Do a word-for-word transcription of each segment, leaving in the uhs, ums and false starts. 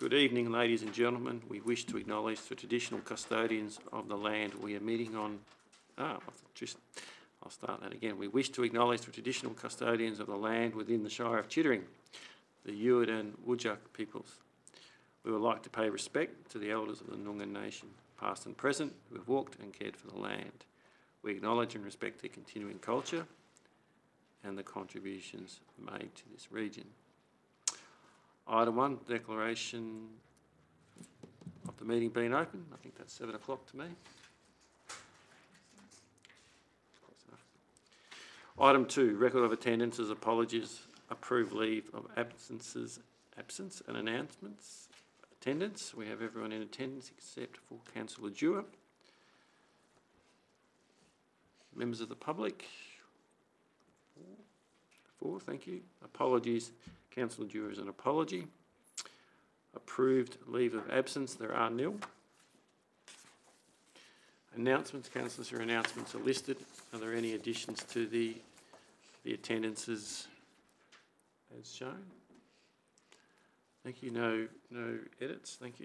Good evening, ladies and gentlemen. We wish to acknowledge the traditional custodians of the land we are meeting on. Ah, just, I'll start that again. We wish to acknowledge the traditional custodians of the land within the Shire of Chittering, the Ewart and Whadjuk peoples. We would like to pay respect to the elders of the Noongar Nation, past and present, who have walked and cared for the land. We acknowledge and respect their continuing culture and the contributions made to this region. Item one, declaration of the meeting being open. I think that's seven o'clock to me. Close enough. Item two, record of attendances, apologies, approved leave of absences, absence and announcements. Attendance, we have everyone in attendance except for Councillor Dewar. Members of the public, four, thank you. Apologies, Councillor Dewar is an apology. Approved leave of absence, there are nil. Announcements, councillors, your announcements are listed. Are there any additions to the, the attendances as shown? Thank you, no, no edits, thank you.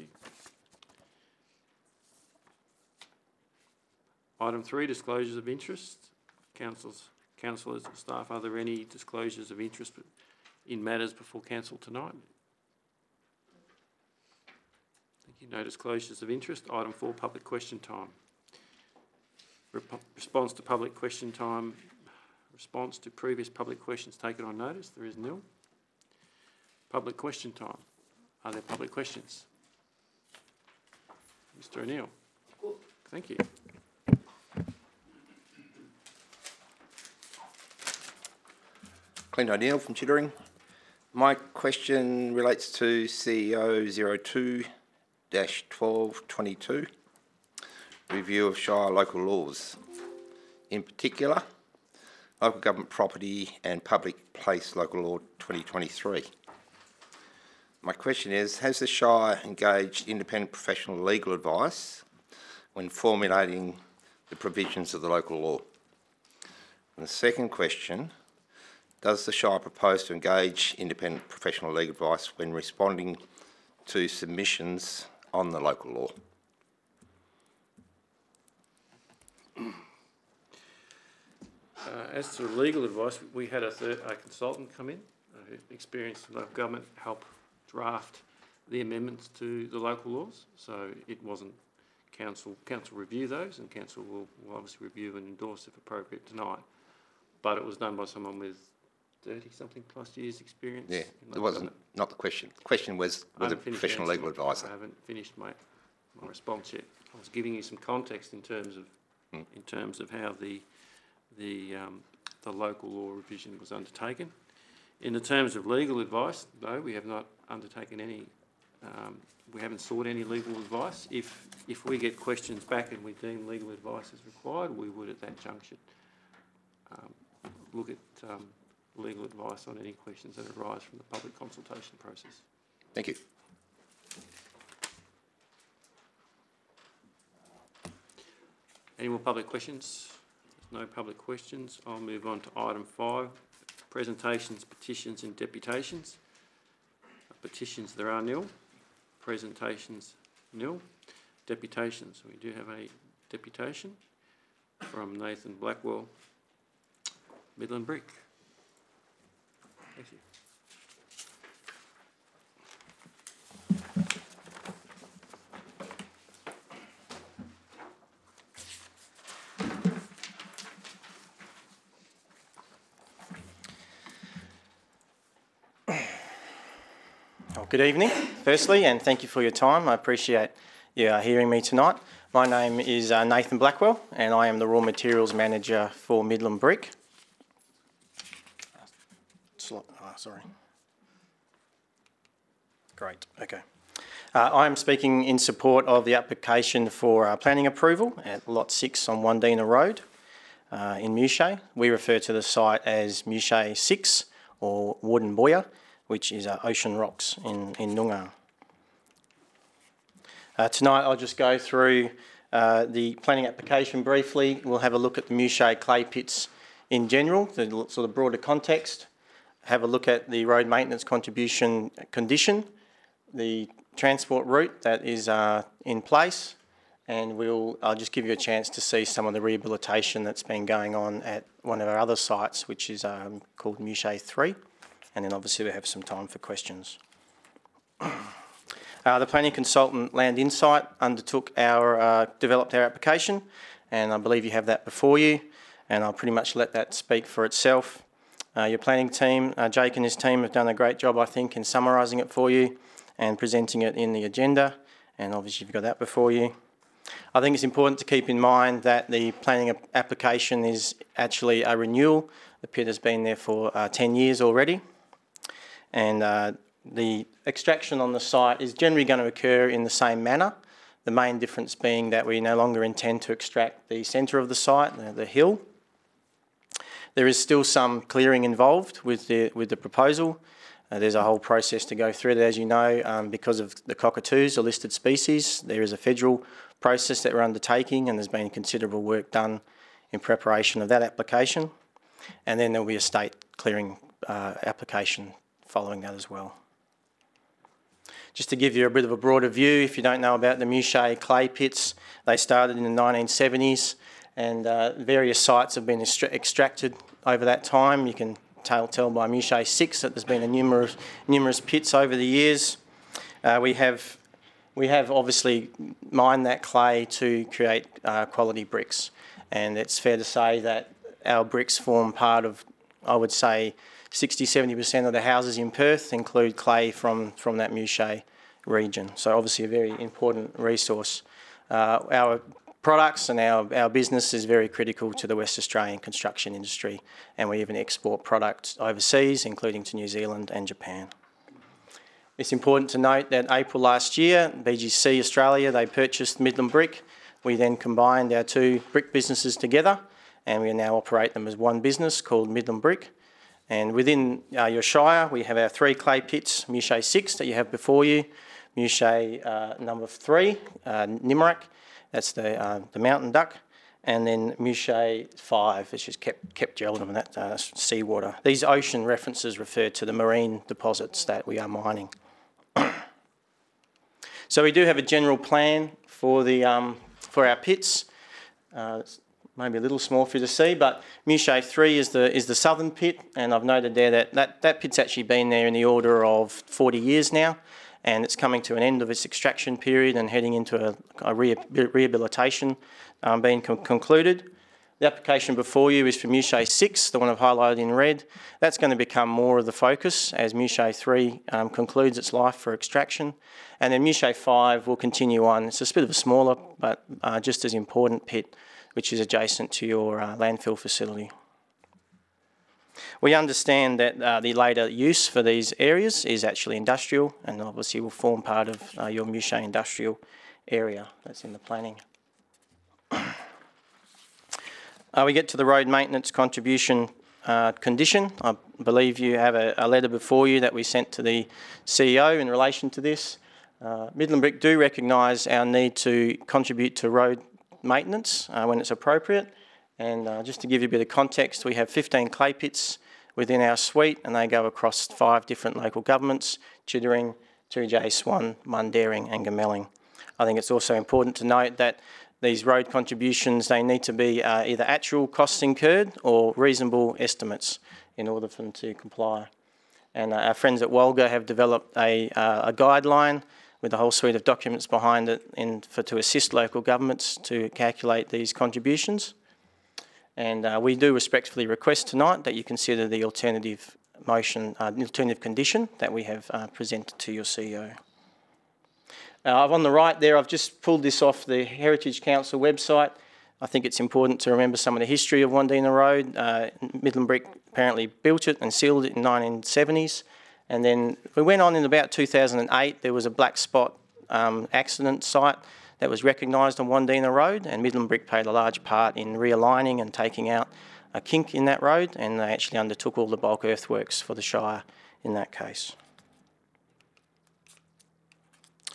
Item three, disclosures of interest. Councillors, councillors, staff, are there any disclosures of interest in matters before council tonight? Thank you. No disclosures of interest. Item four, public question time. Rep- response to public question time. Response to previous public questions taken on notice. There is nil. Public question time. Are there public questions? Mister O'Neill. Thank you. Clint O'Neill from Chittering. My question relates to C E O zero two dash twelve twenty-two, review of Shire local laws. In particular, local government property and public place local law twenty twenty-three. My question is, has the Shire engaged independent professional legal advice when formulating the provisions of the local law? And the second question, does the Shire propose to engage independent professional legal advice when responding to submissions on the local law? Uh, as to legal advice, we had a, third, a consultant come in, uh, experienced local government, help draft the amendments to the local laws. So it wasn't council. Council review those, and council will, will obviously review and endorse if appropriate tonight. But it was done by someone with thirty something plus years experience. Yeah, it wasn't not the question. The question was was a professional legal advisor. I haven't finished my my response yet. I was giving you some context in terms of mm. in terms of how the the um, the local law revision was undertaken. In the terms of legal advice, no, we have not undertaken any. Um, we haven't sought any legal advice. If if we get questions back and we deem legal advice is required, we would at that junction um, look at um, legal advice on any questions that arise from the public consultation process. Thank you. Any more public questions? There's no public questions. I'll move on to item five, presentations, petitions and deputations. Petitions, there are nil. Presentations, nil. Deputations, we do have a deputation from Nathan Blackwell, Midland Brick. Thank you. Well, good evening, firstly, and thank you for your time. I appreciate you uh, hearing me tonight. My name is uh, Nathan Blackwell, and I am the Raw Materials Manager for Midland Brick. Oh, sorry. Great, okay. Uh, I am speaking in support of the application for uh, planning approval at Lot six on Wandina Road uh, in Mushea. We refer to the site as Mushea six or Warden Boyer, which is uh, Ocean Rocks in, in Noongar. Uh, tonight I'll just go through uh, the planning application briefly. We'll have a look at the Mushea clay pits in general, the sort of broader context. Have a look at the road maintenance contribution condition, the transport route that is uh, in place, and we'll, I'll just give you a chance to see some of the rehabilitation that's been going on at one of our other sites, which is um, called Mushay three, and then obviously we'll have some time for questions. Uh, the planning consultant Land Insight undertook our, uh, developed our application, and I believe you have that before you, and I'll pretty much let that speak for itself. Uh, your planning team, uh, Jake and his team have done a great job, I think, in summarising it for you and presenting it in the agenda, and obviously you've got that before you. I think it's important to keep in mind that the planning application is actually a renewal. The pit has been there for uh, ten years already, and uh, the extraction on the site is generally going to occur in the same manner, the main difference being that we no longer intend to extract the centre of the site, the, the hill. There is still some clearing involved with the, with the proposal. Uh, there's a whole process to go through that, as you know, um, because of the cockatoos, a listed species. There is a federal process that we're undertaking, and there's been considerable work done in preparation of that application. And then there'll be a state clearing uh, application following that as well. Just to give you a bit of a broader view, if you don't know about the Mushay clay pits, they started in the nineteen seventies, and uh, various sites have been extra extracted over that time. You can tell, tell by Mushay six that there's been a numerous, numerous pits over the years. Uh, we have, we have obviously mined that clay to create uh, quality bricks, and it's fair to say that our bricks form part of, I would say, sixty to seventy percent of the houses in Perth include clay from, from that Mushay region. So obviously a very important resource. Uh, our products and our, our business is very critical to the West Australian construction industry, and we even export products overseas, including to New Zealand and Japan. It's important to note that April last year, B G C Australia, they purchased Midland Brick. We then combined our two brick businesses together, and we now operate them as one business called Midland Brick. And within uh, your shire, we have our three clay pits, Mushay six that you have before you, Mushay uh, number three, uh, Nimrak, that's the, uh, the mountain duck, and then Mushay five, which is kept, kept geldom, and that uh, seawater. These ocean references refer to the marine deposits that we are mining. So we do have a general plan for, the, um, for our pits. Uh, maybe a little small for you to see, but Mushay three is the, is the southern pit, and I've noted there that, that that pit's actually been there in the order of forty years now, and it's coming to an end of its extraction period and heading into a, a re rehabilitation um, being con concluded. The application before you is for Mushay six, the one I've highlighted in red. That's going to become more of the focus as Mushay three um, concludes its life for extraction. And then Mushay five will continue on. It's a bit of a smaller but uh, just as important pit, which is adjacent to your uh, landfill facility. We understand that uh, the later use for these areas is actually industrial, and obviously will form part of uh, your Mushay industrial area that's in the planning. Uh, we get to the road maintenance contribution uh, condition. I believe you have a, a letter before you that we sent to the C E O in relation to this. Uh, Midland Brick do recognise our need to contribute to road maintenance uh, when it's appropriate. And uh, just to give you a bit of context, we have fifteen clay pits within our suite, and they go across five different local governments: Chittering, Tooradjay, Swan, Mundaring and Goomelling. I think it's also important to note that these road contributions, they need to be uh, either actual costs incurred or reasonable estimates in order for them to comply. And uh, our friends at Walga have developed a, uh, a guideline with a whole suite of documents behind it in, for, to assist local governments to calculate these contributions. And uh, we do respectfully request tonight that you consider the alternative motion, uh, alternative condition that we have uh, presented to your C E O. Uh, on the right there, I've just pulled this off the Heritage Council website. I think it's important to remember some of the history of Wandina Road. Uh, Midland Brick apparently built it and sealed it in the nineteen seventies. And then we went on in about two thousand eight, there was a black spot um, accident site that was recognised on Wandina Road, and Midland Brick played a large part in realigning and taking out a kink in that road, and they actually undertook all the bulk earthworks for the Shire in that case.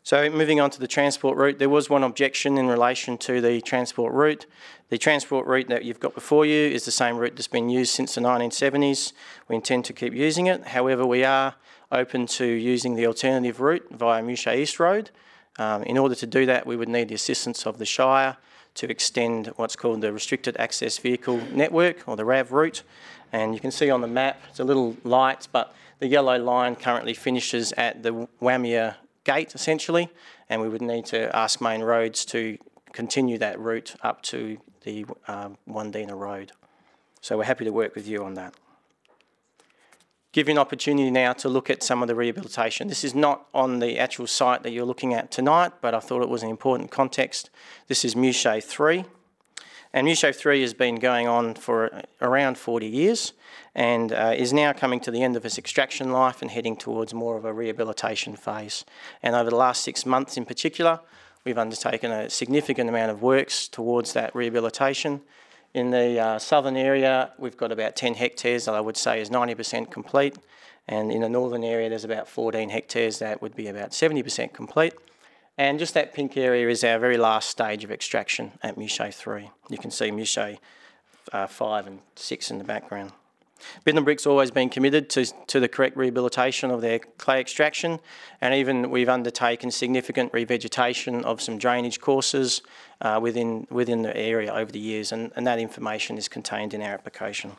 So moving on to the transport route, there was one objection in relation to the transport route. The transport route that you've got before you is the same route that's been used since the nineteen seventies. We intend to keep using it. However, we are open to using the alternative route via Mushay East Road. Um, in order to do that, we would need the assistance of the Shire to extend what's called the Restricted Access Vehicle Network, or the R A V route. And you can see on the map, it's a little light, but the yellow line currently finishes at the Waimea Gate, essentially, and we would need to ask Main Roads to continue that route up to the um, Wandina Road. So we're happy to work with you on that. Give you an opportunity now to look at some of the rehabilitation. This is not on the actual site that you're looking at tonight, but I thought it was an important context. This is Mushay three. And Mushay three has been going on for around forty years and uh, is now coming to the end of its extraction life and heading towards more of a rehabilitation phase. And over the last six months in particular, we've undertaken a significant amount of works towards that rehabilitation. In the uh, southern area, we've got about ten hectares that I would say is ninety percent complete. And in the northern area, there's about fourteen hectares that would be about seventy percent complete. And just that pink area is our very last stage of extraction at Mushay three. You can see Mushay uh, five and six in the background. Midland Brick's always been committed to, to the correct rehabilitation of their clay extraction, and even we've undertaken significant revegetation of some drainage courses uh, within, within the area over the years, and, and that information is contained in our application.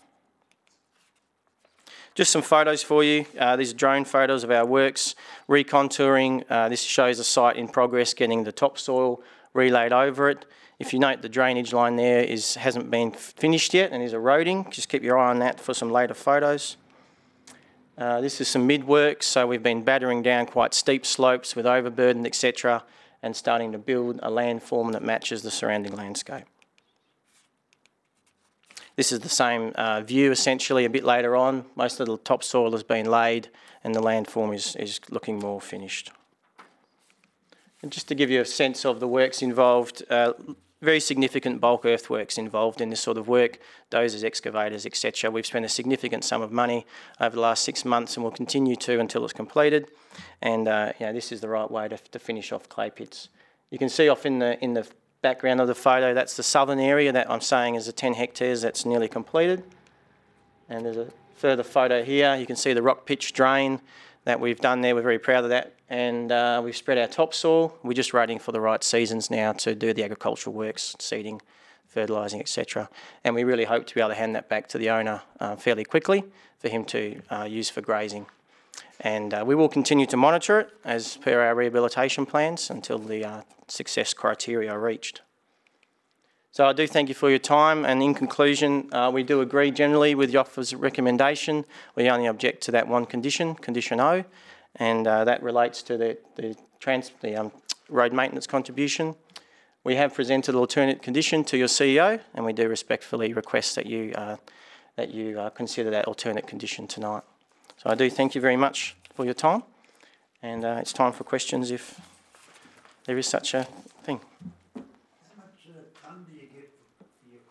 Just some photos for you. Uh, these are drone photos of our works, recontouring. Uh, this shows the site in progress, getting the topsoil relaid over it. If you note, the drainage line there is, hasn't been finished yet and is eroding. Just keep your eye on that for some later photos. Uh, this is some mid-works, so we've been battering down quite steep slopes with overburden, et cetera, and starting to build a landform that matches the surrounding landscape. This is the same uh, view essentially a bit later on. Most of the topsoil has been laid and the landform is, is looking more finished. And just to give you a sense of the works involved, uh, very significant bulk earthworks involved in this sort of work, dozers, excavators, et cetera. We've spent a significant sum of money over the last six months and will continue to until it's completed. And uh, you know, this is the right way to, to finish off clay pits. You can see off in the, in the background of the photo, that's the southern area that I'm saying is the ten hectares that's nearly completed. And there's a further photo here. You can see the rock pitch drain that we've done there. We're very proud of that. And uh, we've spread our topsoil. We're just waiting for the right seasons now to do the agricultural works, seeding, fertilising, et cetera. And we really hope to be able to hand that back to the owner uh, fairly quickly for him to uh, use for grazing. And uh, we will continue to monitor it as per our rehabilitation plans until the uh, success criteria are reached. So I do thank you for your time, and in conclusion, uh, we do agree generally with the officer's recommendation. We only object to that one condition, condition O, and uh, that relates to the, the, trans, the um, road maintenance contribution. We have presented an alternate condition to your C E O, and we do respectfully request that you, uh, that you uh, consider that alternate condition tonight. So I do thank you very much for your time, and uh, it's time for questions if there is such a thing. How much uh, tonne do you get for your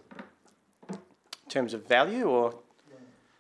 clay? In terms of value, or? Yeah.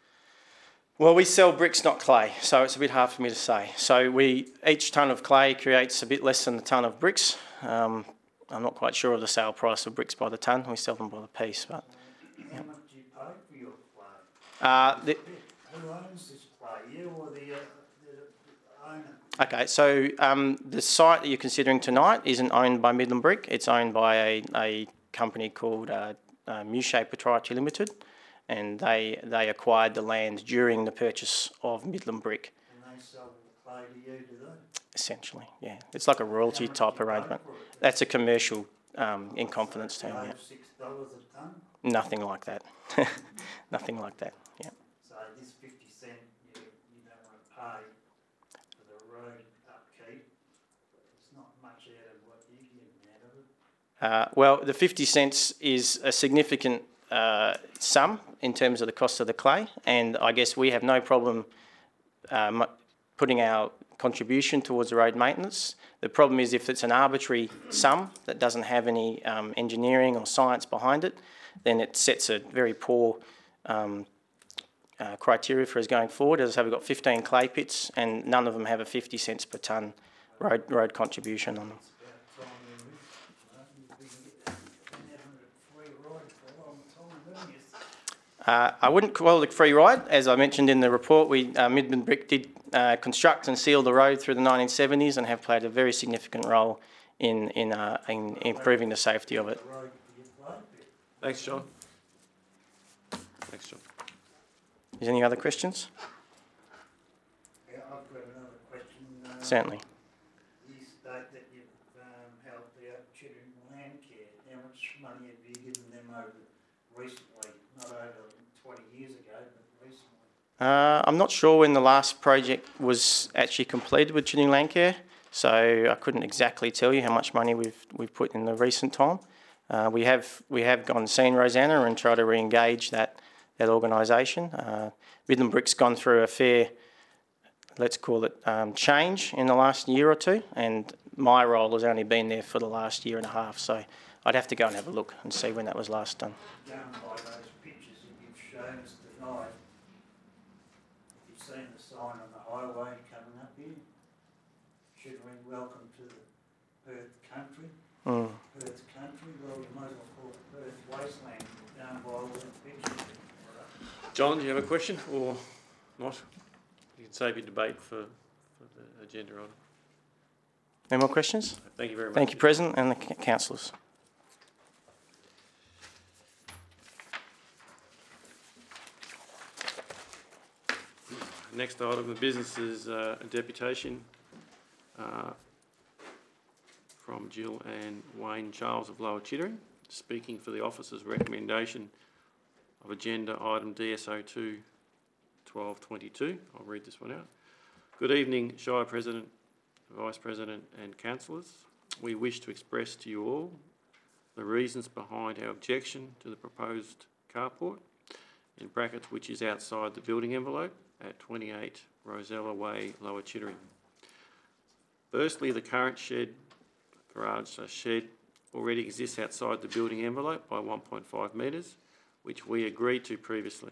Well, we sell bricks, not clay, so it's a bit hard for me to say. So we, each tonne of clay creates a bit less than a tonne of bricks. Um, I'm not quite sure of the sale price of bricks by the tonne. We sell them by the piece, but. How much do you pay for your clay? Uh, the, Who owns this clay? You or the, uh, the owner? Okay, so um, the site that you're considering tonight isn't owned by Midland Brick. It's owned by a, a company called uh, uh, Mushay Proprietary Limited, and they they acquired the land during the purchase of Midland Brick. And they sell the clay to you, do they? Essentially, yeah. It's like a royalty type arrangement. That's a commercial um, in confidence term, yeah. six dollars a tonne? Nothing like that. Nothing like that, yeah. So this fifty cent you, you don't want to pay for the road upkeep. It's not much out of what you get out of it. Uh, well, the fifty cents is a significant uh, sum in terms of the cost of the clay, and I guess we have no problem um, putting our contribution towards the road maintenance. The problem is if it's an arbitrary sum that doesn't have any um, engineering or science behind it, then it sets a very poor um, uh, criteria for us going forward. As I say, we've got fifteen clay pits and none of them have a fifty cents per tonne road road contribution on them. It's about time we move, uh, we can get that, and have a free ride for a long time, don't you? Uh, I wouldn't call it a free ride. As I mentioned in the report, we uh, Midland Brick did uh, construct and seal the road through the nineteen seventies and have played a very significant role in in, uh, in improving the safety of it. The road for your blood bit. Thanks, John. Thanks, John. Is there any other questions? Yeah, I've got another question. Uh, Certainly. You state that you've um, helped out Chittering Land Care. How much money have you given them over recently? Not over twenty years ago, but recently. Uh, I'm not sure when the last project was actually completed with Chittering Land Care, so I couldn't exactly tell you how much money we've we've put in the recent time. Uh, we have we have gone and seen Rosanna and tried to re-engage that that organisation. Uh, Midland Brick's gone through a fair, let's call it, um, change in the last year or two, and my role has only been there for the last year and a half, so I'd have to go and have a look and see when that was last done. Going by those pictures that you've shown us tonight, you've seen the sign on the highway coming up here, Chittering, welcome to the Perth country. Mm. Perth country, well, you might as well call it Perth wasteland, down by all the pictures. John, do you have a question or not? You can save your debate for, for the agenda item. Any more questions? Thank you very much. Thank you, President, and the c- councillors. Next item of business is uh, a deputation uh, from Jill and Wayne Charles of Lower Chittering, speaking for the officer's recommendation of agenda item D S O two twelve twenty-two. I'll read this one out. Good evening, Shire President, Vice President and councillors. We wish to express to you all the reasons behind our objection to the proposed carport, in brackets, which is outside the building envelope at twenty-eight Rosella Way, Lower Chittering. Firstly, the current shed, garage slash shed, already exists outside the building envelope by one point five metres, which we agreed to previously.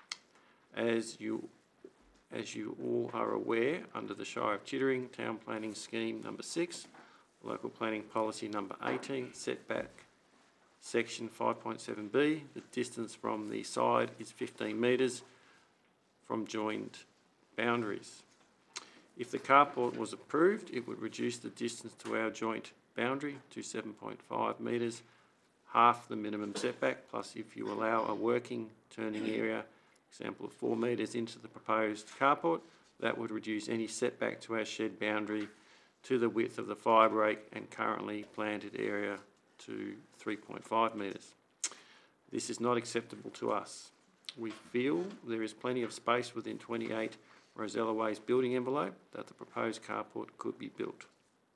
As you, as you all are aware, under the Shire of Chittering Town Planning Scheme number six, Local Planning Policy number eighteen, setback section five point seven B, the distance from the side is fifteen metres from joined boundaries. If the carport was approved, it would reduce the distance to our joint boundary to seven point five metres, half the minimum setback, plus if you allow a working turning area, example of four metres into the proposed carport, that would reduce any setback to our shed boundary to the width of the fire break and currently planted area to three point five metres. This is not acceptable to us. We feel there is plenty of space within twenty-eight Rosella Way's building envelope that the proposed carport could be built.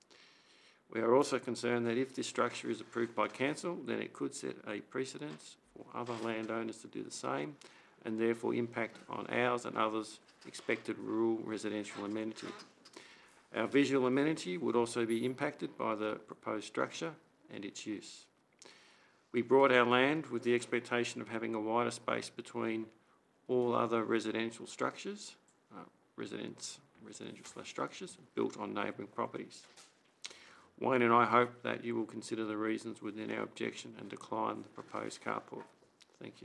We are also concerned that if this structure is approved by council, then it could set a precedence for other landowners to do the same and therefore impact on ours and others' expected rural residential amenity. Our visual amenity would also be impacted by the proposed structure and its use. We bought our land with the expectation of having a wider space between all other residential structures, uh, residents, residential slash structures built on neighbouring properties. Wayne and I hope that you will consider the reasons within our objection and decline the proposed carport. Thank you.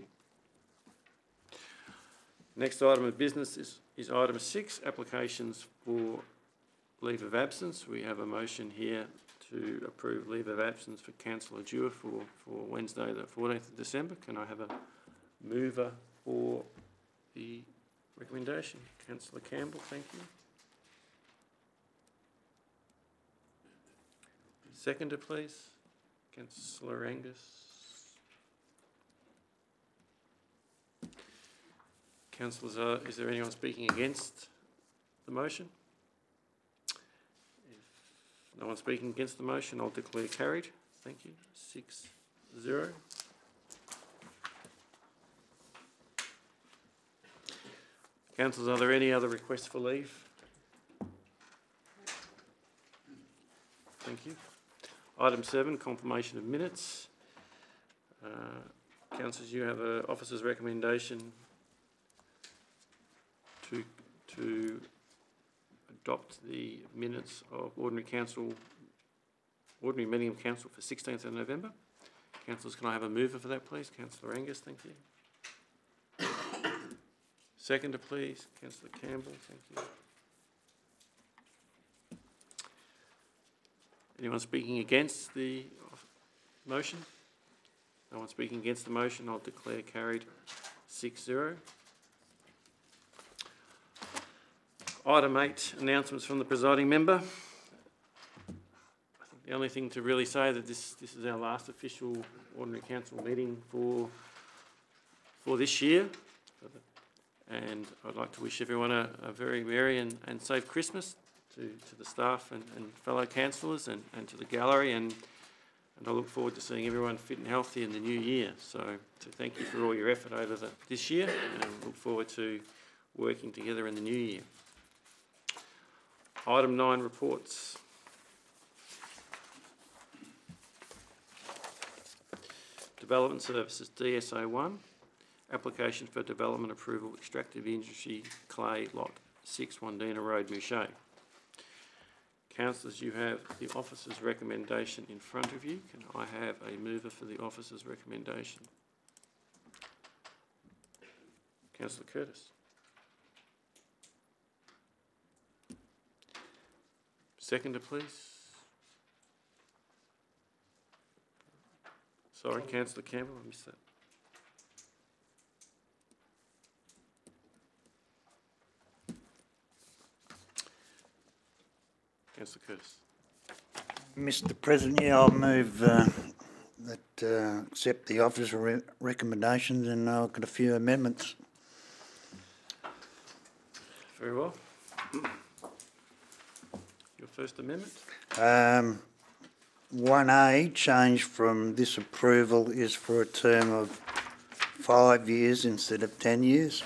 Next item of business is, is item six, applications for leave of absence. We have a motion here to approve leave of absence for Councillor Dewar for, for Wednesday the fourteenth of December. Can I have a mover for the recommendation? Councillor Campbell, thank you. Seconder, please. Councillor Angus. Councillors, uh, is there anyone speaking against the motion? If no one speaking against the motion, I'll declare carried. Thank you. Six zero. Councillors, are there any other requests for leave? Thank you. Item seven, confirmation of minutes. Uh, councillors, you have an officer's recommendation to, to adopt the minutes of ordinary council, ordinary meeting of council for sixteenth of November. Councillors, can I have a mover for that, please? Councillor Angus, thank you. Seconder, please. Councillor Campbell, thank you. Anyone speaking against the motion? No one speaking against the motion. I'll declare carried six zero. Item eight, announcements from the presiding member. I think the only thing to really say that this, this is our last official ordinary council meeting for, for this year. And I'd like to wish everyone a, a very merry and, and safe Christmas to, to the staff and, and fellow councillors and, and to the gallery, and, and I look forward to seeing everyone fit and healthy in the new year. So, so thank you for all your effort over the, this year, and look forward to working together in the new year. Item nine, reports. Development Services, D S O one. Application for development approval, extractive industry clay, lot six, Wandina Road, Mouchet. Councillors, you have the officer's recommendation in front of you. Can I have a mover for the officer's recommendation? Councillor Curtis. Seconder, please. Sorry, Councillor Campbell, I missed that. Councillor Curtis. Mister President, yeah, I'll move uh, that uh, accept the officer's re recommendations, and I've got a few amendments. Very well. Your first amendment? Um, one A, change from this approval is for a term of five years instead of ten years.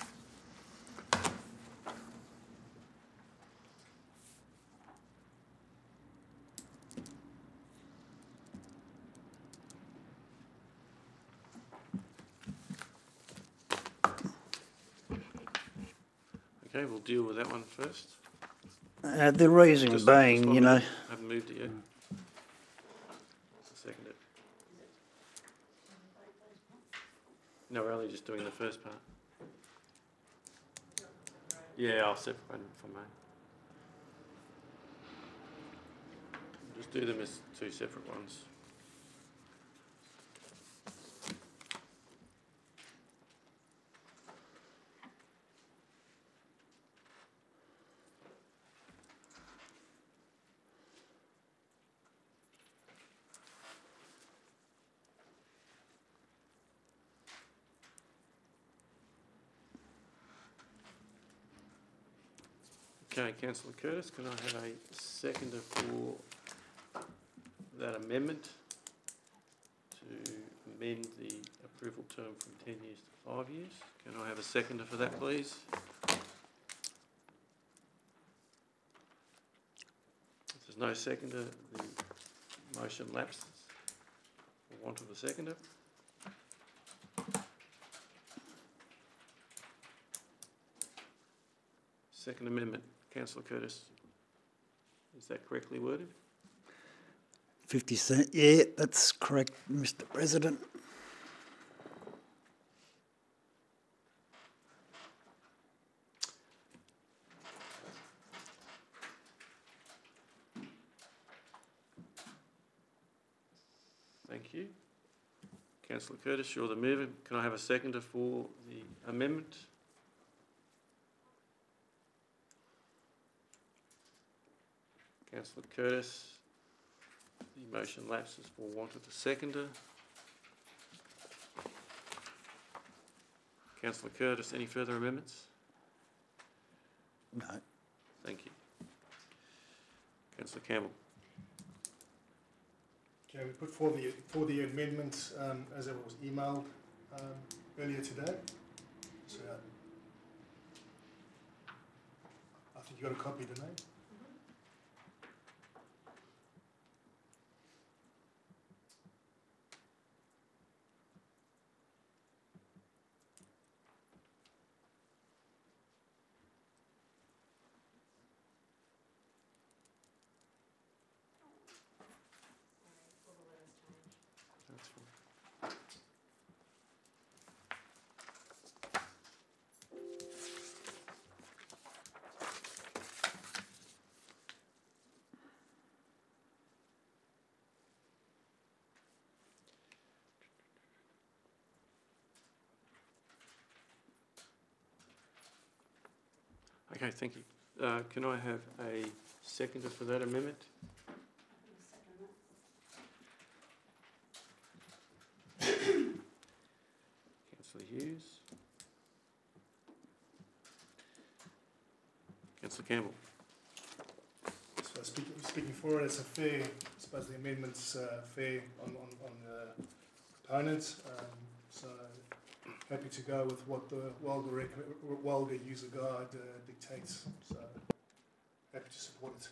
Okay, we'll deal with that one first. Uh, the reason Just- being, just one you know, minute. I haven't moved it yet. Second it. No, we're only just doing the first part. Yeah, I'll separate them for me. Just do them as two separate ones. Okay, Councillor Curtis, can I have a seconder for that amendment to amend the approval term from ten years to five years? Can I have a seconder for that, please? If there's no seconder, the motion lapses for want of a seconder. Second amendment, Councillor Curtis. Is that correctly worded? fifty cent, yeah, that's correct, Mister President. Thank you. Councillor Curtis, you're the mover. Can I have a seconder for the amendment? Councillor Curtis, the motion lapses for want of a seconder. Councillor Curtis, any further amendments? No. Thank you. Councillor Campbell. Okay, we put for the for the amendments um, as it was emailed um, earlier today. So I think you got a copy today. Okay, thank you. Uh, can I have a seconder for that amendment? Councillor Hughes. Councillor Campbell. So speaking, speaking for it, it's a fair, I suppose the amendment's uh, fair on, on, on the components. Um, so happy to go with what the Walga, rec- Walga user guide uh, dictates. So happy to support it.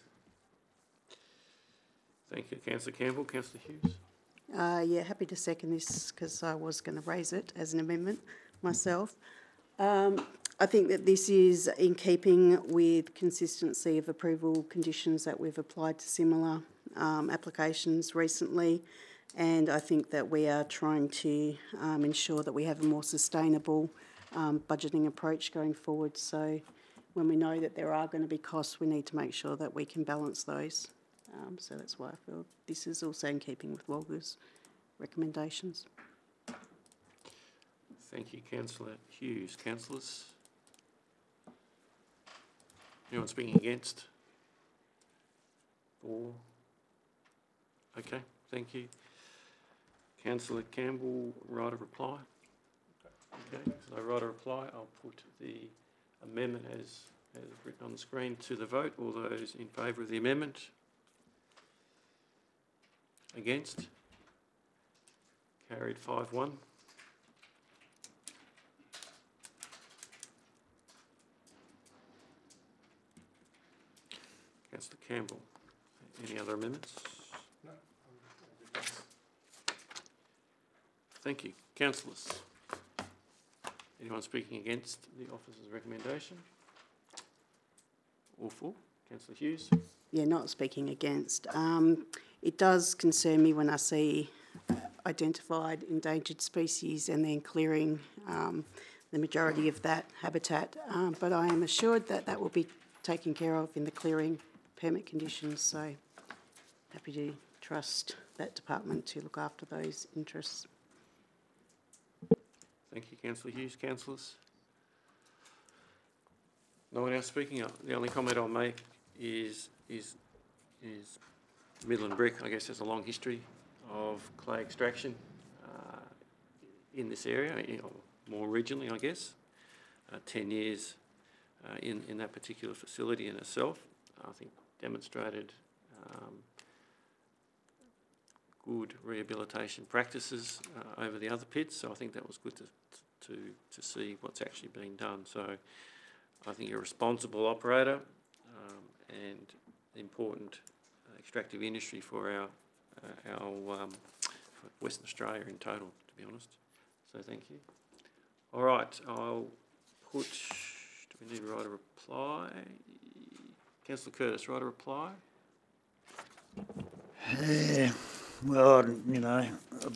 Thank you, Councillor Campbell. Councillor Hughes. Uh, yeah, happy to second this because I was going to raise it as an amendment myself. Um, I think that this is in keeping with consistency of approval conditions that we've applied to similar um, applications recently, and I think that we are trying to um, ensure that we have a more sustainable um, budgeting approach going forward. So when we know that there are going to be costs, we need to make sure that we can balance those. Um, so that's why I feel this is also in keeping with Walga's recommendations. Thank you, Councillor Hughes. Councillors? Anyone speaking against? Or? Okay, thank you. Councillor Campbell, write a reply. Okay, so I write a reply. I'll put the amendment as, as written on the screen to the vote. All those in favour of the amendment? Against? Carried five one. Councillor Campbell, any other amendments? No. Thank you. Councillors, anyone speaking against the officer's recommendation? All for? Councillor Hughes? Yeah, not speaking against. Um, it does concern me when I see uh, identified endangered species and then clearing um, the majority of that habitat, um, but I am assured that that will be taken care of in the clearing permit conditions, so happy to trust that department to look after those interests. Thank you, Councillor Hughes. Councillors? No one else speaking? The only comment I'll make is, is, is Midland Brick, I guess, has a long history of clay extraction uh, in this area, you know, more regionally, I guess. Uh, ten years uh, in, in that particular facility in itself, I think demonstrated um, good rehabilitation practices uh, over the other pits, so I think that was good to, to, to see what's actually being done. So I think you're a responsible operator um, and important uh, extractive industry for our, uh, our um, for Western Australia in total, to be honest. So thank you. All right, I'll put, do we need to write a reply? Councillor Curtis, write a reply. Yeah, well, you know,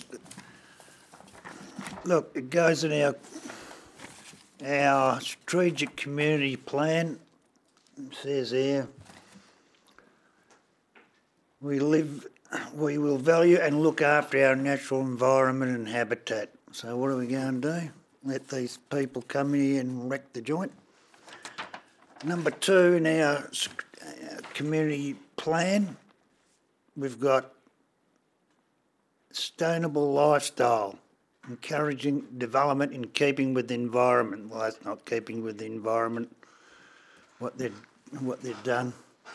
look, it goes in our our strategic community plan. It says here, we live, we will value and look after our natural environment and habitat. So what are we going to do? Let these people come here and wreck the joint? Number two, in our community plan, we've got sustainable lifestyle, encouraging development in keeping with the environment. Well, that's not keeping with the environment, what they've, what they've done.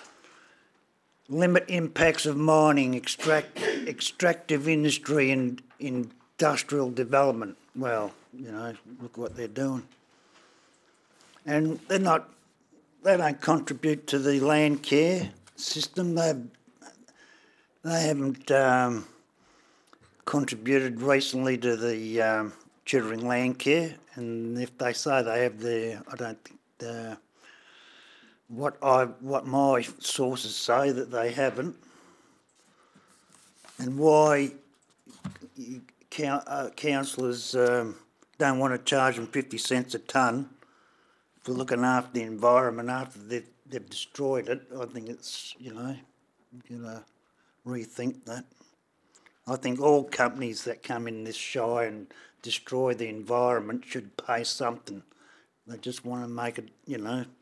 Limit impacts of mining, extract, extractive industry and industrial development. Well, you know, look what they're doing. And they're not, they don't contribute to the land care system. They've, they haven't um, contributed recently to the um, Chittering Land Care, and if they say they have there, I don't think the, what I what my sources say that they haven't, and why uh, councillors um, don't want to charge them fifty cents a tonne for looking after the environment after they've, they've destroyed it. I think it's, you know, you know, rethink that. I think all companies that come in this shy and destroy the environment should pay something. They just want to make it, you know,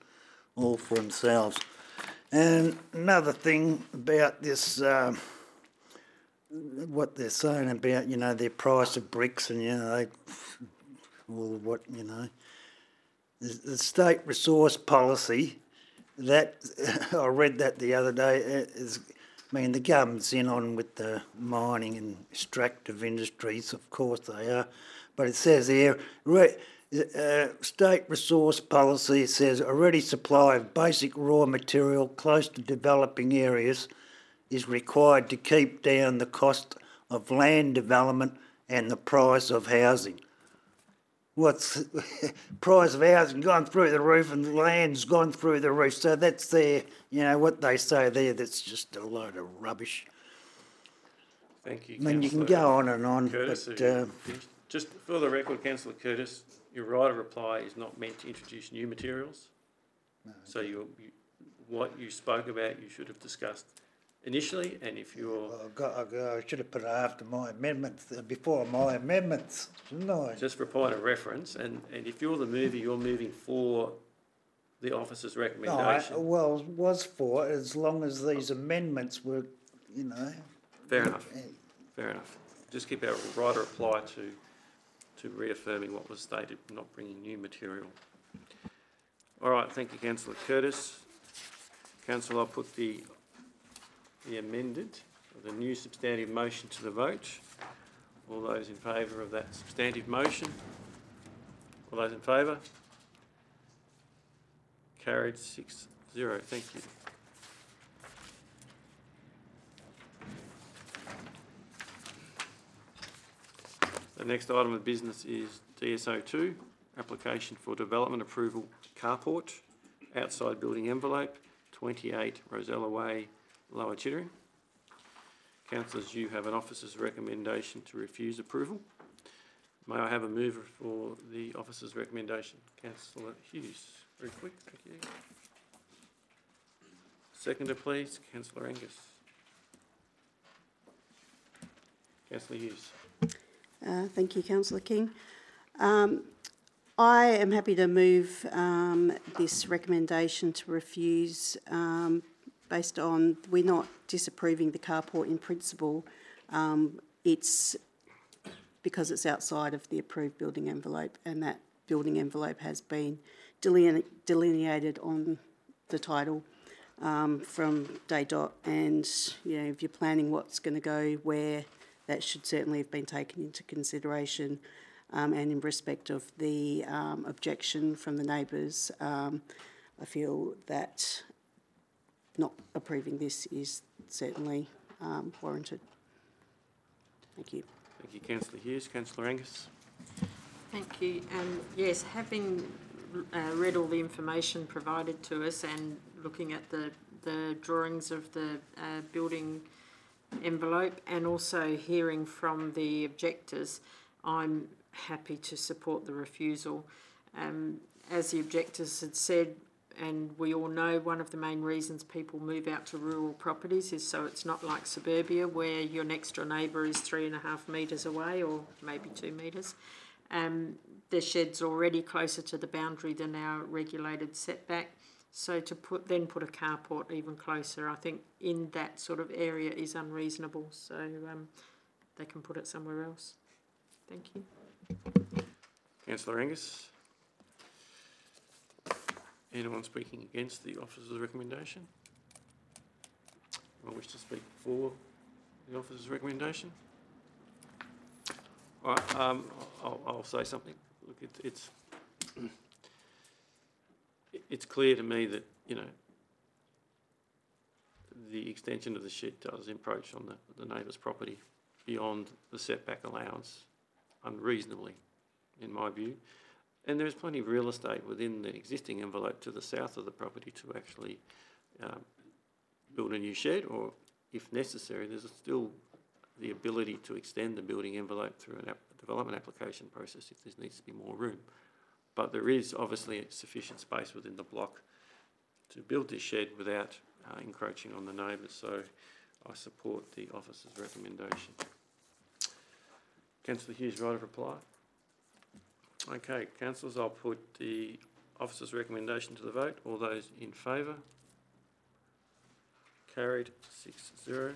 all for themselves. And another thing about this, um, what they're saying about, you know, their price of bricks and, you know, they, well, what, you know, the, the state resource policy, that, I read that the other day, is, I mean, the government's in on with the mining and extractive industries, of course they are, but it says here, re, uh, state resource policy says a ready supply of basic raw material close to developing areas is required to keep down the cost of land development and the price of housing. What's price of housing gone through the roof and land's gone through the roof? So that's their, you know, what they say there. That's just a load of rubbish. Thank you, I mean, you can Councillor go on and on, Curtis. but have uh, you finished? Just for the record, Councillor Curtis, your right of reply is not meant to introduce new materials. So you, you, what you spoke about, you should have discussed initially, and if you're... I, got, I, got, I should have put it after my amendments, uh, before my amendments, shouldn't I? Just for point of reference, and, and if you're the mover, you're moving for the officer's No, I, recommendation. well, was for as long as these amendments were, you know. Fair enough, fair enough. Just keep our right of reply to, to reaffirming what was stated, not bringing new material. All right, thank you, Councillor Curtis. Councillor, I'll put the, the amended, the new substantive motion to the vote. All those in favour of that substantive motion? All those in favour? Carried six zero. Thank you. The next item of business is D S O two, application for development approval carport, outside building envelope, twenty-eight Rosella Way, Lower Chittering. Councillors, you have an officer's recommendation to refuse approval. May I have a mover for the officer's recommendation? Councillor Hughes, very quick, thank you. Seconder, please, Councillor Angus. Councillor Hughes. Uh, thank you, Councillor King. Um, I am happy to move um, this recommendation to refuse um, based on we're not disapproving the carport in principle. Um, it's because it's outside of the approved building envelope, and that building envelope has been deline delineated on the title um, from day dot. And you know, if you're planning what's going to go where, that should certainly have been taken into consideration. Um, and in respect of the um, objection from the neighbours, um, I feel that not approving this is certainly um, warranted. Thank you. Thank you, Councillor Hughes. Councillor Angus. Thank you. Um, yes, having uh, read all the information provided to us and looking at the, the drawings of the uh, building envelope and also hearing from the objectors, I'm happy to support the refusal. Um, as the objectors had said, and we all know, one of the main reasons people move out to rural properties is so it's not like suburbia where your next door neighbour is three and a half metres away or maybe two metres. Um, the shed's already closer to the boundary than our regulated setback. So to put then put a carport even closer, I think in that sort of area is unreasonable. So um, they can put it somewhere else. Thank you. Councillor Angus. Anyone speaking against the officer's recommendation? Anyone wish to speak for the officer's recommendation? All right, um, I'll, I'll say something. Look, it, it's it's clear to me that, you know, the extension of the shed does encroach on the, the neighbour's property beyond the setback allowance unreasonably, in my view. And there's plenty of real estate within the existing envelope to the south of the property to actually um, build a new shed, or if necessary, there's still the ability to extend the building envelope through an app development application process if there needs to be more room. But there is obviously sufficient space within the block to build this shed without uh, encroaching on the neighbours, so I support the officer's recommendation. Councillor Hughes, right of reply? Okay, councillors, I'll put the officer's recommendation to the vote. All those in favour? Carried, six zero.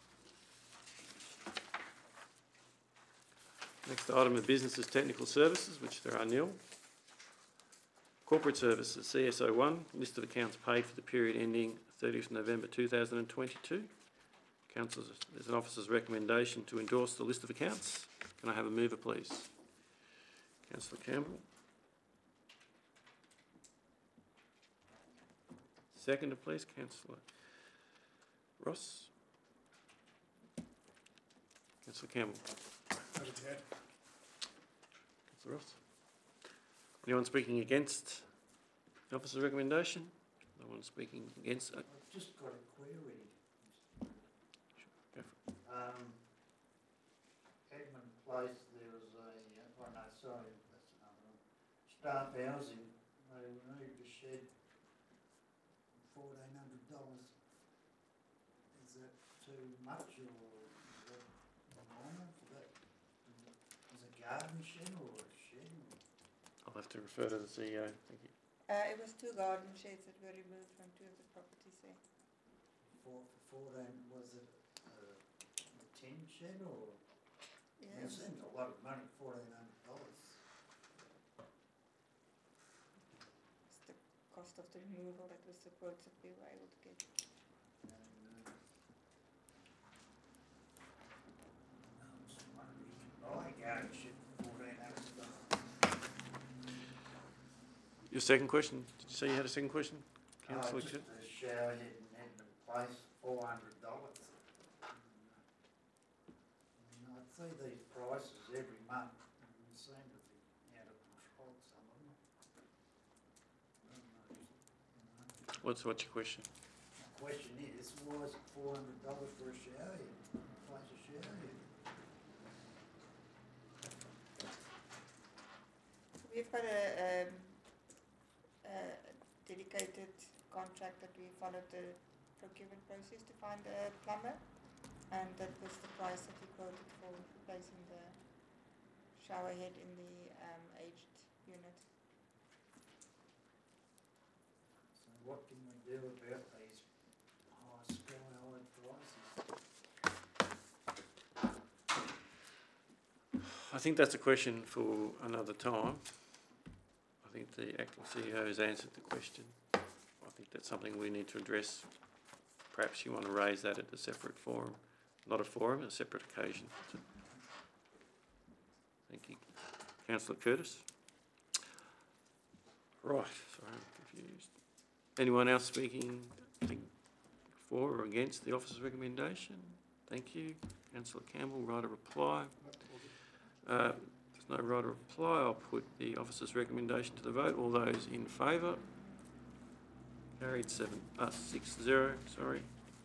Next item of business is technical services, which there are nil. Corporate services, C S O one, list of accounts paid for the period ending thirtieth of November two thousand twenty-two. Council, there's an officer's recommendation to endorse the list of accounts. Can I have a mover, please? Councillor Campbell. Seconder, please, Councillor Ross. Councillor Campbell. Over to Ed. Councillor Ross. Anyone speaking against the officer's recommendation? No one speaking against it? I've just got a query. Go for it. Um, Edmund Place, there was a, uh, oh no, sorry, that's another one. Staff housing, they removed a shed, fourteen hundred dollars. Is that too much or is that normal for that? Is it a garden shed or a shed? I'll have to refer to the C E O. Thank you. Uh, it was two garden sheds that were removed from two of the properties there. For, for fourteen, was it a, a tin shed or? Yeah, It it was- seems a lot of money, fourteen hundred dollars. it's the cost of the removal that was the quotes that we were able to get. And, uh, I'm just wondering, you can buy a garden shed for fourteen hundred dollars. Your second question? Did you say you had a second question? Oh, Councillor just Kit? a shower head in Edmund Place, four hundred dollars. I'd see these prices every month, and they seem to be out of control, some of them. I don't know, just, you know. What's, what's your question? My question is, why is it four hundred dollars for a shower head, place a shower head? We've got a, um, a dedicated contract that we followed the procurement process to find a plumber, and that was the price that he quoted for replacing the shower head in the um, aged unit. So what can we do about these high sky high prices? I think that's a question for another time. I think the acting C E O has answered the question. I think that's something we need to address. Perhaps you want to raise that at a separate forum, not a forum, a separate occasion. Thank you. Councillor Curtis. Right, sorry, I'm confused. Anyone else speaking I think, for or against the officer's recommendation? Thank you. Councillor Campbell, right of reply. Uh, there's no right of reply. I'll put the officer's recommendation to the vote. All those in favour? Carried seven, uh, six zero, sorry.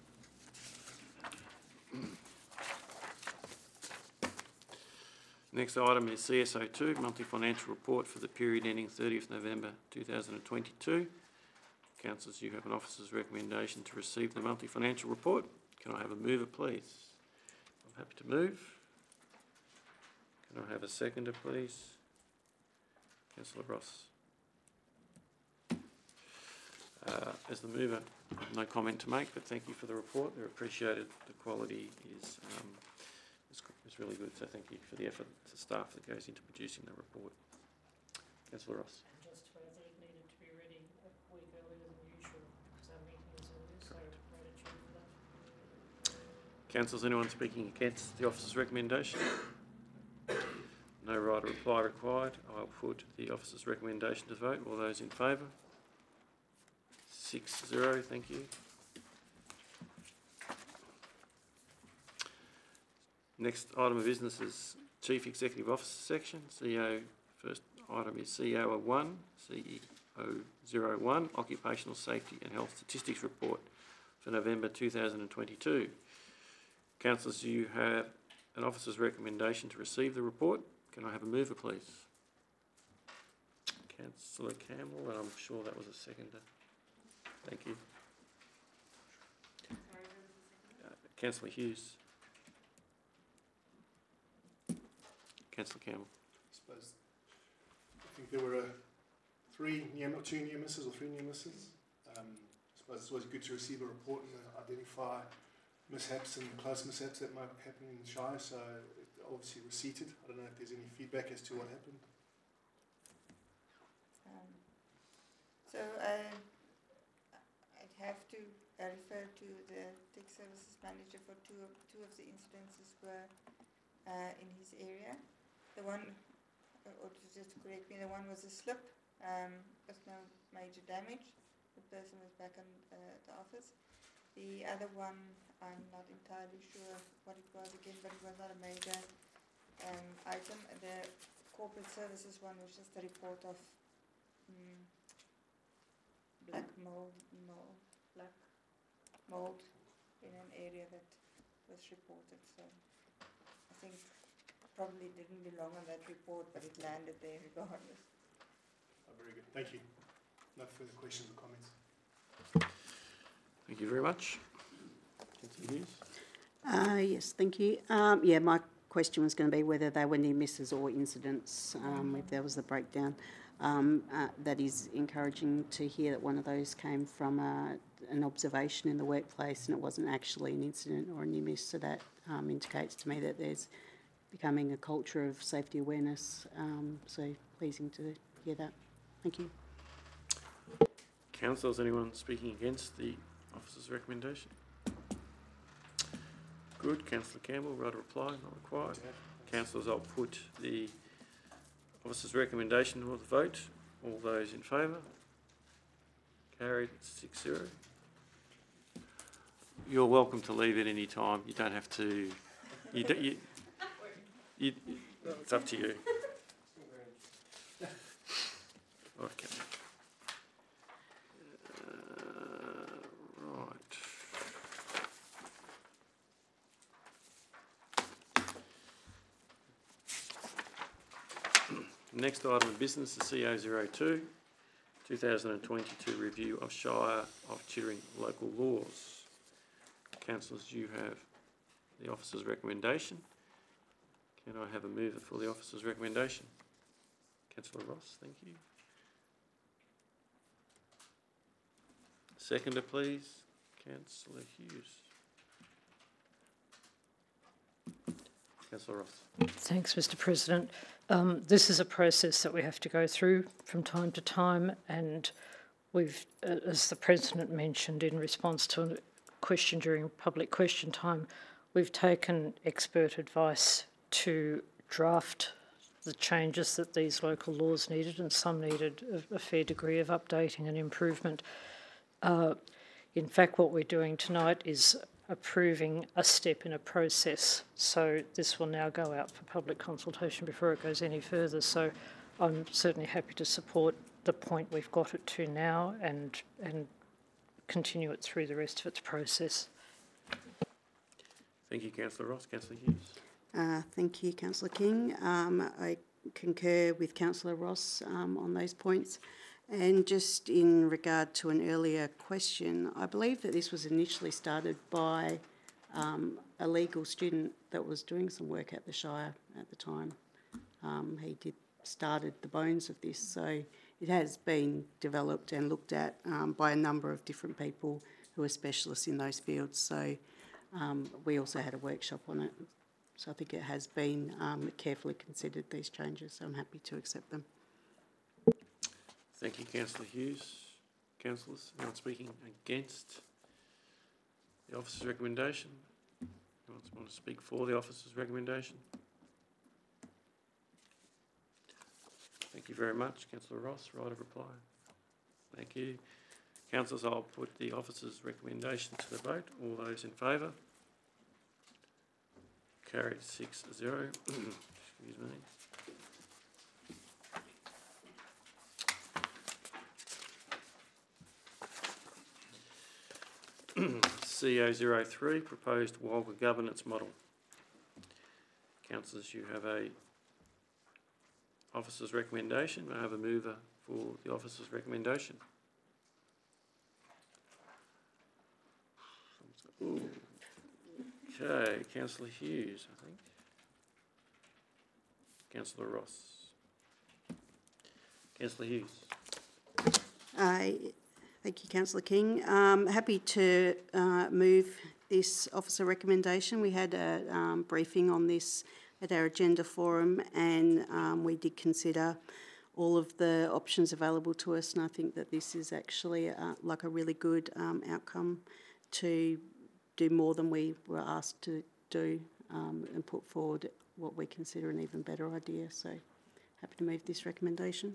Next item is C S O two, monthly financial report for the period ending thirtieth November two thousand twenty-two. Councillors, you have an officer's recommendation to receive the monthly financial report. Can I have a mover, please? I'm happy to move. Can I have a seconder, please? Councillor Ross. Uh, as the mover, I have no comment to make, but thank you for the report. They're appreciated. The quality is, um, is, is really good, so thank you for the effort to staff that goes into producing the report. Councillor Ross. And just to add that it needed to be ready a week earlier than usual because our meeting is earlier, so gratitude for that. Councillors, anyone speaking against the officer's recommendation? No right of reply required. I'll put the officer's recommendation to vote. All those in favour? Six zero, thank you. Next item of business is Chief Executive Officer section. C E O, first item is C E O one, C E O zero one, Occupational Safety and Health Statistics Report for November two thousand twenty-two. Councillors, you have an officer's recommendation to receive the report. Can I have a mover, please? Councillor Campbell, and I'm sure that was a seconder. Thank you. Uh, Councillor Hughes. Councillor Campbell. I suppose, I think there were uh, three near, two near misses or three near misses. Um, I suppose it's always good to receive a report and uh, identify mishaps and close mishaps that might happen in the Shire, so it obviously was seated. I don't know if there's any feedback as to what happened. Um, so uh, I'd have to uh, refer to the tech services manager for two of, two of the incidences were uh, in his area. The one, uh, or to just correct me, the one was a slip um, with no major damage. The person was back in uh, the office. The other one, I'm not entirely sure what it was again, but it was not a major um, item. The corporate services one was just a report of mm, black mold, mold, black mold in an area that was reported. So I think probably didn't belong on that report, but it landed there regardless. Oh, very good. Thank you. No further questions or comments. Thank you very much. Councillor Hughes? Uh, yes, thank you. Um, yeah, my question was going to be whether they were near misses or incidents, um, if there was a breakdown. Um, uh, that is encouraging to hear that one of those came from uh, an observation in the workplace and it wasn't actually an incident or a near miss, so that um, indicates to me that there's becoming a culture of safety awareness, um, so pleasing to hear that. Thank you. Councillors, anyone speaking against the officer's recommendation? Good. Councillor Campbell, right of reply, not required. Councillors, I'll put the officer's recommendation to the vote. All those in favour? Carried six zero. You're welcome to leave at any time. You don't have to. You don't. You, you, it's up to you. Okay. Next item of business is C O zero two, two thousand twenty-two review of Shire of Chittering local laws. Councillors, you have the officer's recommendation. Can I have a mover for the officer's recommendation? Councillor Ross, thank you. Seconder, please. Councillor Hughes. Councillor Ross. Thanks, Mister President. Um, this is a process that we have to go through from time to time, and we've, uh, as the President mentioned in response to a question during public question time, we've taken expert advice to draft the changes that these local laws needed, and some needed a, a fair degree of updating and improvement. Uh, in fact, what we're doing tonight is approving a step in a process. So this will now go out for public consultation before it goes any further. So I'm certainly happy to support the point we've got it to now and and continue it through the rest of its process. Thank you, Councillor Ross. Councillor Hughes. Uh, thank you, Councillor King. Um, I concur with Councillor Ross um, on those points. And just in regard to an earlier question, I believe that this was initially started by um, a legal student that was doing some work at the Shire at the time. Um, he did started the bones of this, so it has been developed and looked at um, by a number of different people who are specialists in those fields. So um, we also had a workshop on it. So I think it has been um, carefully considered, these changes, so I'm happy to accept them. Thank you, Councillor Hughes. Councillors, anyone speaking against the officer's recommendation? Anyone want to speak for the officer's recommendation? Thank you very much, Councillor Ross. Right of reply. Thank you. Councillors, I'll put the officer's recommendation to the vote. All those in favour? Carried six zero. Excuse me. C O zero three, proposed Walga governance model. Councillors, you have a officer's recommendation. May I have a mover for the officer's recommendation? Ooh. Okay, Councillor Hughes, I think. Councillor Ross. Councillor Hughes. Uh, Thank you, Councillor King. Um, happy to uh, move this officer recommendation. We had a um, briefing on this at our agenda forum, and um, we did consider all of the options available to us, and I think that this is actually uh, like a really good um, outcome to do more than we were asked to do um, and put forward what we consider an even better idea. So happy to move this recommendation.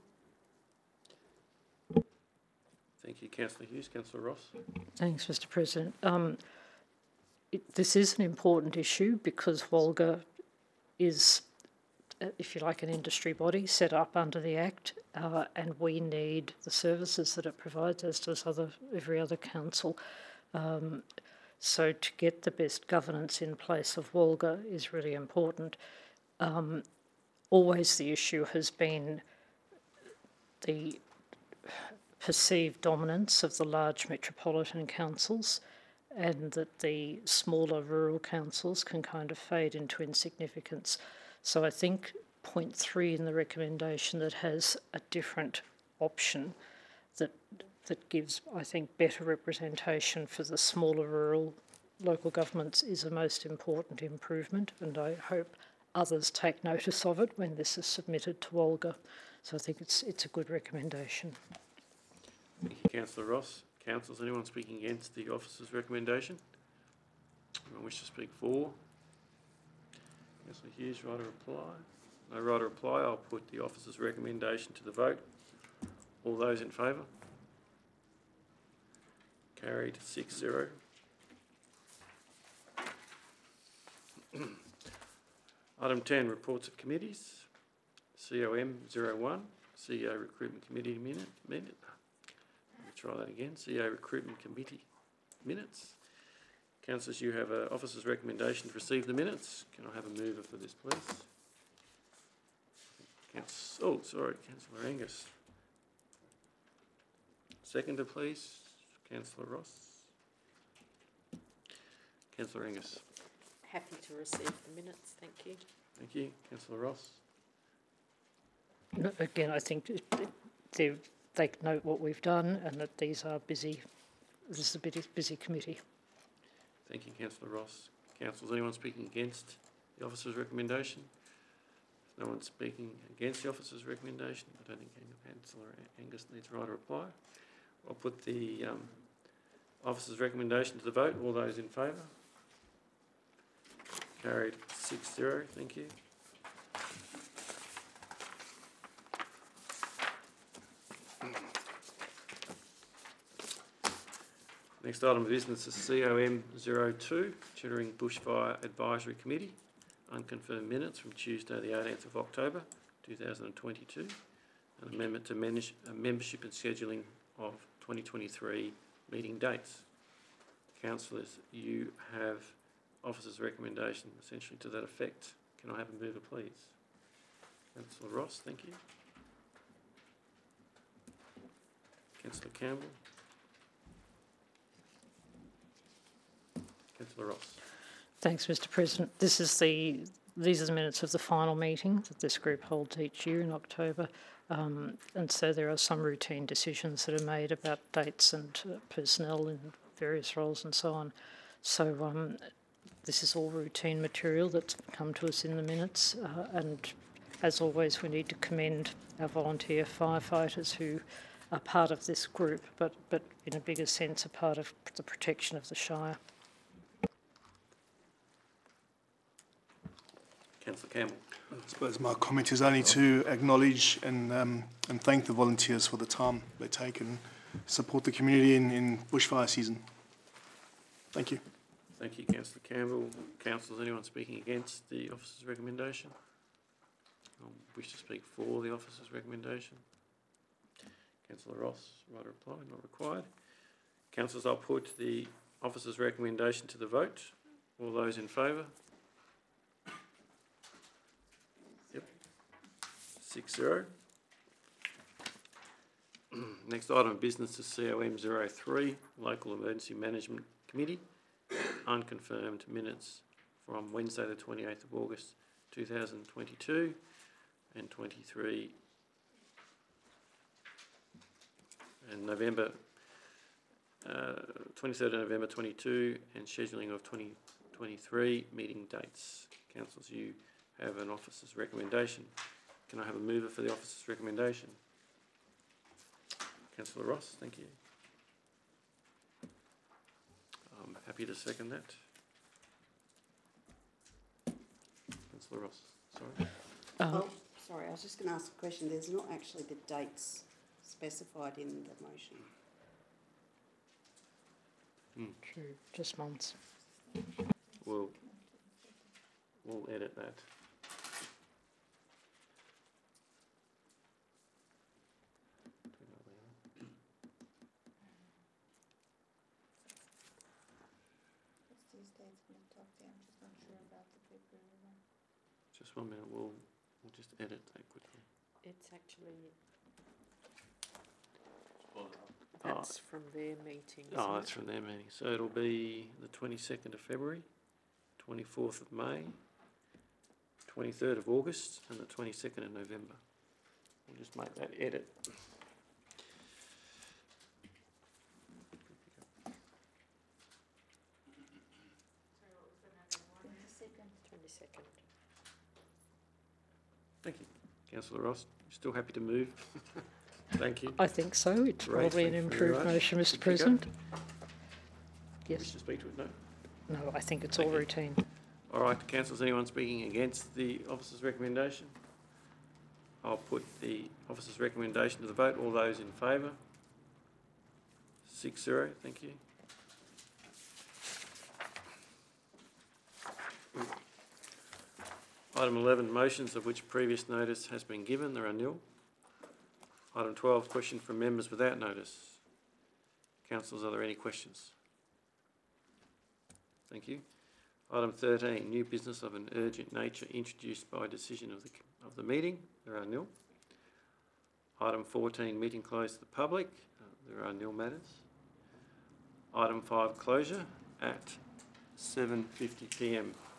Thank you, Councillor Hughes. Councillor Ross. Thanks, Mister President. Um, it, this is an important issue because Walga is, uh, if you like, an industry body set up under the Act, uh, and we need the services that it provides, as does other every other council. Um, so to get the best governance in place of Walga is really important. Um, always the issue has been the perceived dominance of the large metropolitan councils, and that the smaller rural councils can kind of fade into insignificance. So I think point three in the recommendation that has a different option that that gives, I think, better representation for the smaller rural local governments is the most important improvement, and I hope others take notice of it when this is submitted to Walga. So I think it's it's a good recommendation. Thank you, Councillor Ross. Councillors, anyone speaking against the officer's recommendation? Anyone wish to speak for? Councillor Hughes, right to reply? No right to reply. I'll put the officer's recommendation to the vote. All those in favour? Carried six zero. Item ten, reports of committees. C O M zero one, C E O Recruitment Committee minute. minute. Try that again. C E O Recruitment Committee minutes. Councillors, you have an officer's recommendation to receive the minutes. Can I have a mover for this, please? Council, oh, sorry, Councillor Angus. Seconder, please. Councillor Ross. Councillor Angus. Happy to receive the minutes, thank you. Thank you. Councillor Ross. No, again, I think it, it, they're they note what we've done and that these are busy, this is a busy, busy committee. Thank you, Councillor Ross. Councillors, anyone speaking against the officer's recommendation? If no one's speaking against the officer's recommendation, I don't think Councillor Angus needs a right to reply. I'll put the um, officer's recommendation to the vote. All those in favour? Carried six zero. Thank you. Next item of business is C O M zero two, Chittering Bushfire Advisory Committee, unconfirmed minutes from Tuesday the eighteenth of October two thousand twenty-two, an amendment to manage, uh, membership and scheduling of twenty twenty-three meeting dates. Councillors, you have officer's recommendation essentially to that effect. Can I have a mover, please? Councillor Ross, thank you. Councillor Campbell. Councillor Ross. Thanks, Mister President. This is the these are the minutes of the final meeting that this group holds each year in October, um, and so there are some routine decisions that are made about dates and uh, personnel in various roles and so on. So um, this is all routine material that's come to us in the minutes, uh, and as always, we need to commend our volunteer firefighters who are part of this group, but but in a bigger sense, are part of the protection of the Shire. Councillor Campbell. I suppose my comment is only to acknowledge and um, and thank the volunteers for the time they take and support the community in, in bushfire season. Thank you. Thank you, Councillor Campbell. Councillors, anyone speaking against the officer's recommendation? I wish to speak for the officer's recommendation. Councillor Ross, right to reply, not required. Councillors, I'll put the officer's recommendation to the vote. All those in favour? Yep. Six zero. Next item of business is C O M zero three, Local Emergency Management Committee, unconfirmed minutes from Wednesday the twenty-eighth of August two thousand twenty-two and twenty-three and November, uh, twenty-third of November twenty-two, and scheduling of twenty twenty-three meeting dates. Councillors, you have an officer's recommendation. Can I have a mover for the officer's recommendation? Councillor Ross, thank you. I'm happy to second that. Councillor Ross, sorry. Oh, sorry, I was just going to ask a question. There's not actually the dates specified in the motion. True, just months. We'll, we'll edit that. It's these dates on the top there, I'm just not sure about the February one. Just one minute, we'll, we'll just edit that quickly. It's actually, Oh. that's from their meeting, isn't Oh, it? that's from their meeting. So it'll be the twenty-second of February, twenty-fourth of May, twenty-third of August, and the twenty-second of November. We'll just make that edit. Twenty-second. Twenty-second. Thank you. Councillor Ross, you still happy to move? Thank you. I think so. It's Great, probably an thank you very improved much. motion, Mister Good to go. President. Wish Yes. to speak to it? No. No, I think it's all Thank you. routine. All right, councillors, anyone speaking against the officer's recommendation? I'll put the officer's recommendation to the vote. All those in favour? Six zero, thank you. Item eleven, motions of which previous notice has been given. There are nil. Item twelve, question from members without notice. Councillors, are there any questions? Thank you. Item thirteen, new business of an urgent nature introduced by decision of the, of the meeting. There are nil. Item fourteen, meeting closed to the public. Uh, there are nil matters. Item five, closure at seven fifty p m.